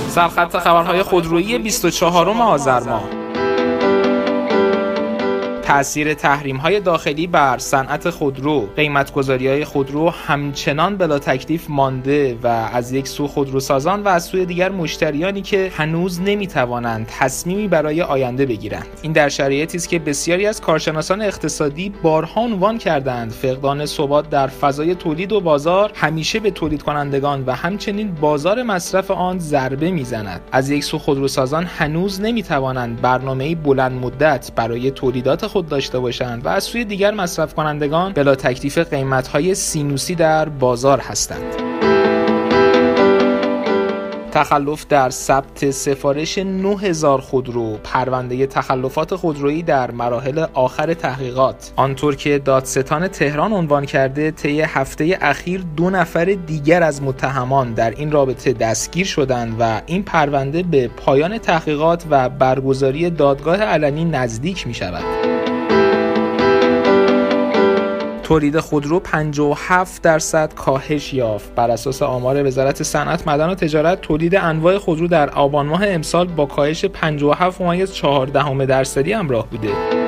سرخط خبرهای خودرویی 24 آذر ماه. تأثیر تحریم‌های داخلی بر صنعت خودرو. قیمت‌گذاری‌های خودرو همچنان بلا تکلیف مانده و از یک سو خودروسازان و از سوی دیگر مشتریانی که هنوز نمی‌توانند تصمیمی برای آینده بگیرند. این در شرایطی است که بسیاری از کارشناسان اقتصادی بارها عنوان کردند فقدان ثبات در فضای تولید و بازار همیشه به تولید کنندگان و همچنین بازار مصرف آن ضربه می‌زند. از یک سو خودروسازان هنوز نمی‌توانند برنامه‌ای بلند مدت برای تولیدات خود داشته باشند و از سوی دیگر مصرف کنندگان بلا تکلیف قیمت‌های سینوسی در بازار هستند. تخلف در ثبت سفارش 9000 خودرو. پرونده تخلفات خودرویی در مراحل آخر تحقیقات. آنطور که دادستان تهران عنوان کرده، طی هفته اخیر 2 نفر دیگر از متهمان در این رابطه دستگیر شدند و این پرونده به پایان تحقیقات و برگزاری دادگاه علنی نزدیک می شود. تولید خودرو 57% کاهش یافت. بر اساس آمار وزارت صنعت، معدن و تجارت، تولید انواع خودرو در آبان ماه امسال با کاهش 57.4% همراه بوده.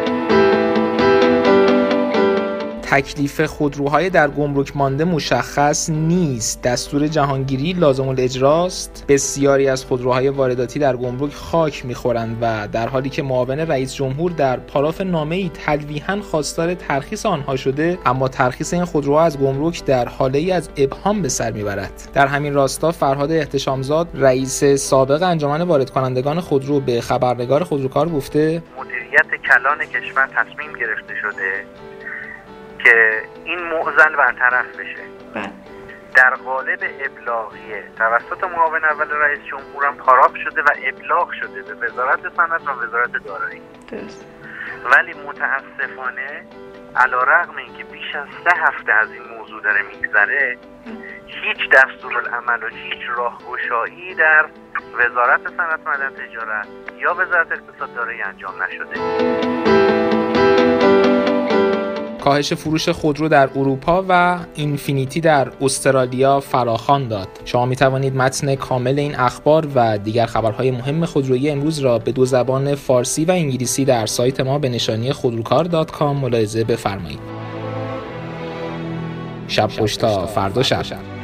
تکلیف خودروهای در گمرک مانده مشخص نیست. دستور جهانگیری لازم الاجراست. بسیاری از خودروهای وارداتی در گمرک خاک می‌خورند و در حالی که معاون رئیس جمهور در پاراف نامه‌ای تلویحاً خواستار ترخیص آنها شده، اما ترخیص این خودروها از گمرک در حاله‌ای از ابهام به سر می‌برد. در همین راستا فرهاد احتشامزاد، رئیس سابق انجمن وارد کنندگان خودرو، به خبرنگار خودروکار گفته مدیریت کلان کشور تصمیم گرفته شده که این معضل برطرف بشه. در قالب ابلاغیه توسط معاون اول رئیس جمهور هم پاراف شده و ابلاغ شده به وزارت صنعت و وزارت دارایی. ولی متاسفانه علیرغم اینکه بیش از 3 هفته از این موضوع داره میگذره، هیچ دستورالعمل و هیچ راهگشایی در وزارت صنعت و تجارت یا وزارت اقتصاد دارایی انجام نشده. کاهش فروش خودرو در اروپا و اینفینیتی در استرالیا فراخوان داد. شما می توانید متن کامل این اخبار و دیگر خبرهای مهم خودرویی امروز را به 2 زبان فارسی و انگلیسی در سایت ما به نشانی خودروکار.com ملاحظه بفرمایید. شب خوش تا فردا شب.